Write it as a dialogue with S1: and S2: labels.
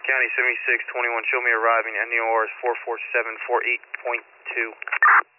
S1: County 7621, show me arriving at NORS 44748.2.